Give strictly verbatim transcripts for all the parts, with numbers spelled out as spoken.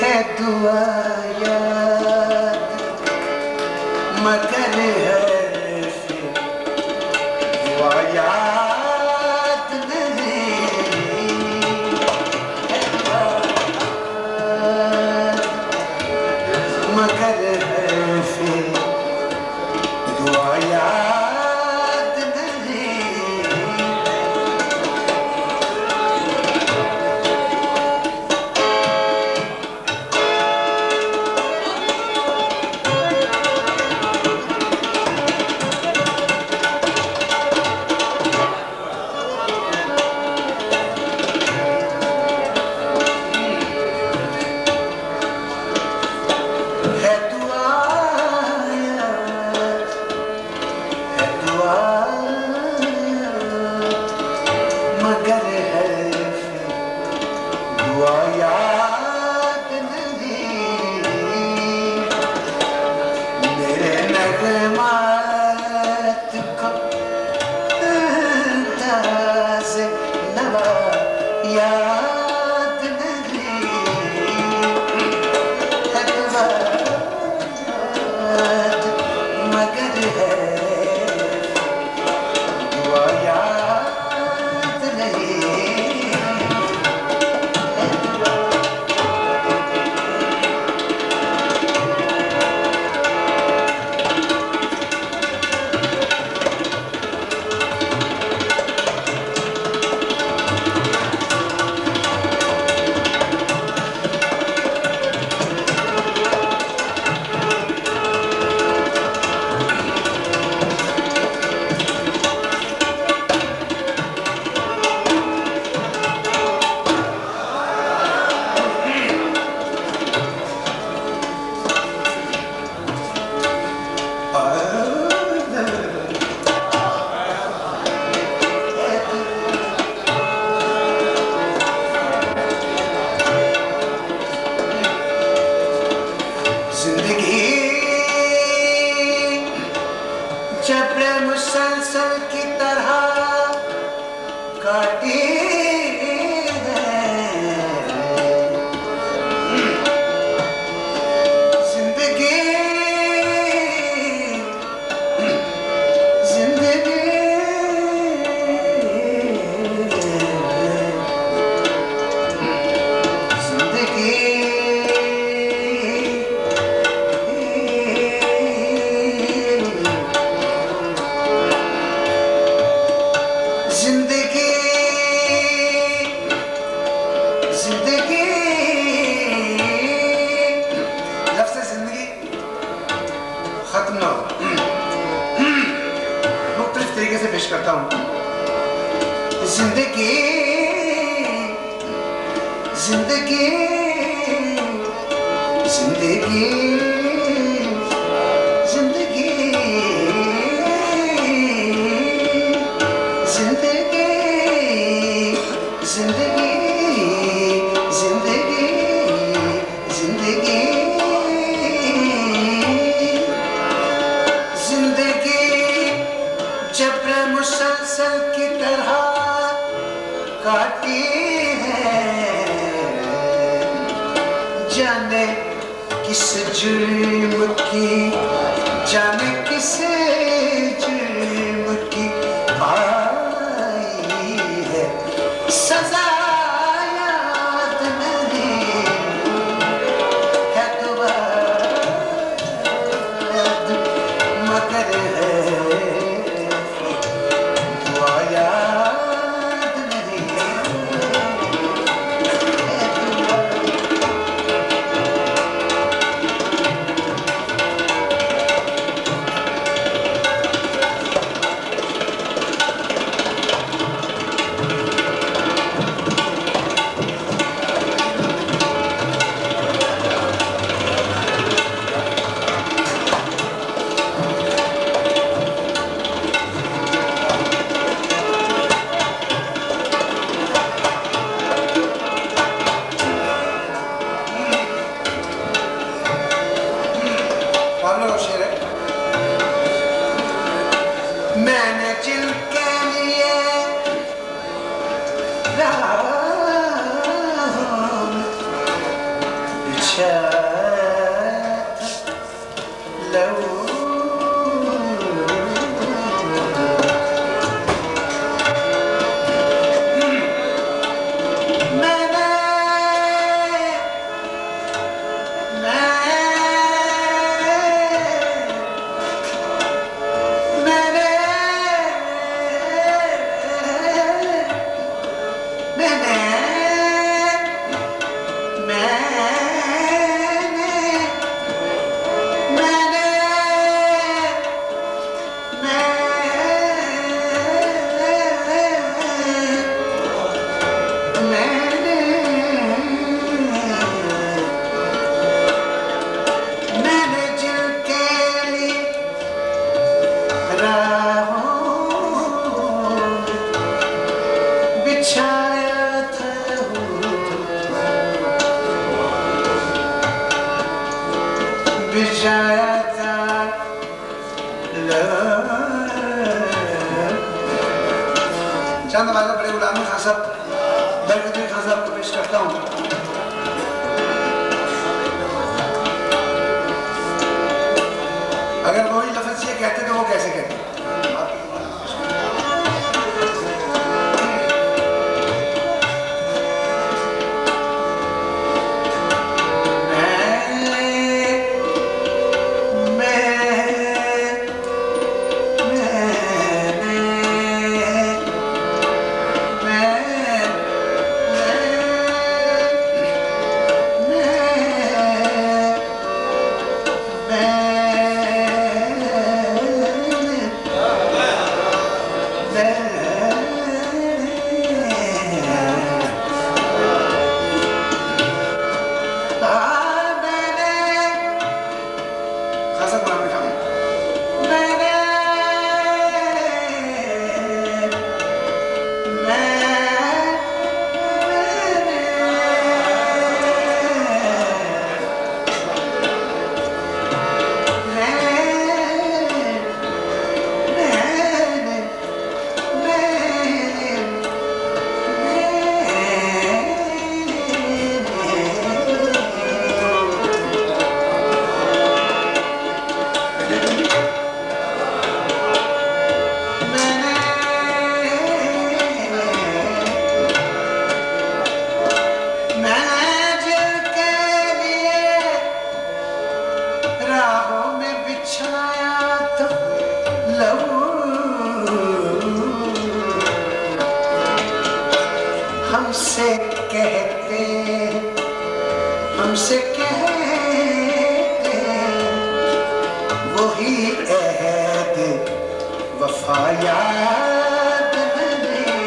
है दुआ याद मगर है दुआ याद नहीं है मगर है दुआ याद नहीं। मुसलसल की तरह काटी जिंदगी जिंदगी जिंदगी जिंदगी लफ्ज़ जिंदगी खत्म ना हो, मुख्तलिफ तरीके से पेश करता हूँ। जिंदगी जिंदगी जिंदगी मुसलसल की तरह काटी है, जाने किस जुर्म की जाने किस जुर्म की आई है सजा याद नहीं है दुआ याद मगर है बिछाया लहू चंद वाला बड़े गुलामी खान साहब बरकतुल्लाह खान साहब को पेश करता हूँ। अगर वही लफ्ज़ ये कहते तो वो कैसे कहते? हमसे कहते हमसे कहते वही अहद वफा याद नहीं।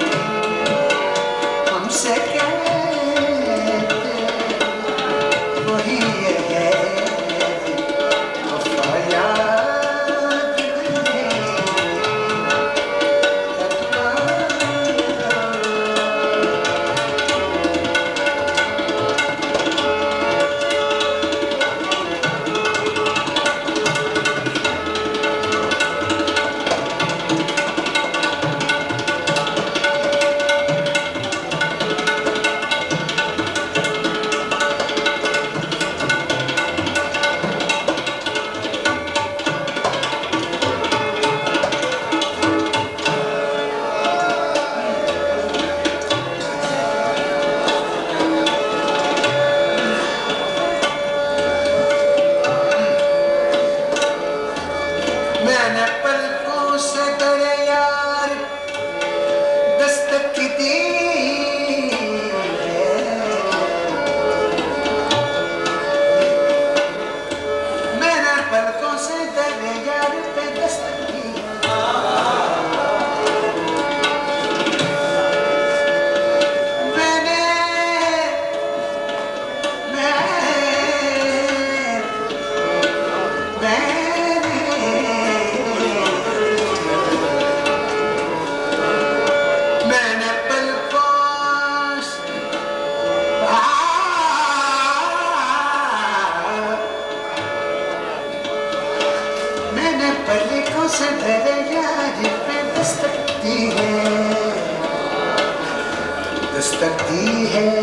हमसे कहते वही अहद वफा याद नहीं। से तेरे यारी पे दस्तक दी है, दस्तक दी है।